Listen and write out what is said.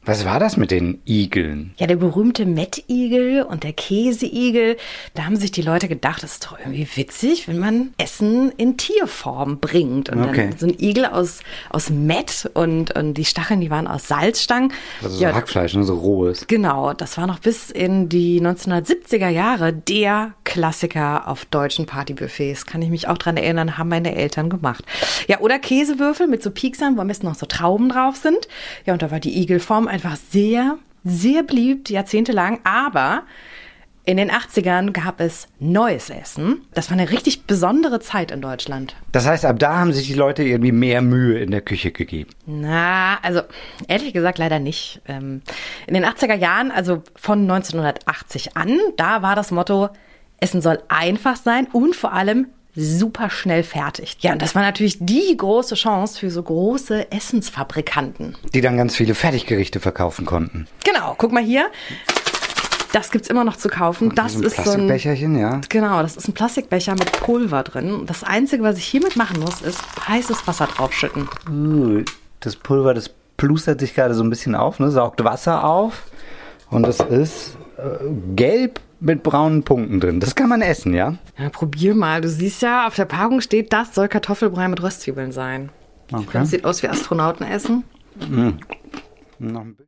Was war das mit den Igeln? Ja, der berühmte Mettigel und der Käseigel, da haben sich die Leute gedacht, das ist doch irgendwie witzig, wenn man Essen in Tierform bringt. Und dann so ein Igel aus Mett und die Stacheln, die waren aus Salzstangen. Also so Hackfleisch, ne, so rohes. Genau, das war noch bis in die 1970er Jahre der Klassiker auf deutschen Partybuffets. Kann ich mich auch dran erinnern, haben meine Eltern gemacht. Ja, oder Käsewürfel mit so Pieksern, wo am besten noch so Trauben drauf sind. Ja, und da war die Igelform einfach sehr, sehr beliebt, jahrzehntelang. Aber in den 80ern gab es neues Essen. Das war eine richtig besondere Zeit in Deutschland. Das heißt, ab da haben sich die Leute irgendwie mehr Mühe in der Küche gegeben. Na, also ehrlich gesagt leider nicht. In den 80er Jahren, also von 1980 an, da war das Motto, Essen soll einfach sein und vor allem super schnell fertig. Ja, und das war natürlich die große Chance für so große Essensfabrikanten. Die dann ganz viele Fertiggerichte verkaufen konnten. Genau, guck mal hier. Das gibt's immer noch zu kaufen. Das ist so ein Plastikbecherchen, ja. Genau, das ist ein Plastikbecher mit Pulver drin. Das Einzige, was ich hiermit machen muss, ist heißes Wasser draufschütten. Das Pulver, das plustert sich gerade so ein bisschen auf, ne? Saugt Wasser auf. Und das ist gelb mit braunen Punkten drin. Das kann man essen, ja? Ja, probier mal. Du siehst ja, auf der Packung steht, das soll Kartoffelbrei mit Röstzwiebeln sein. Okay. Das sieht aus wie Astronautenessen. Noch ein bisschen.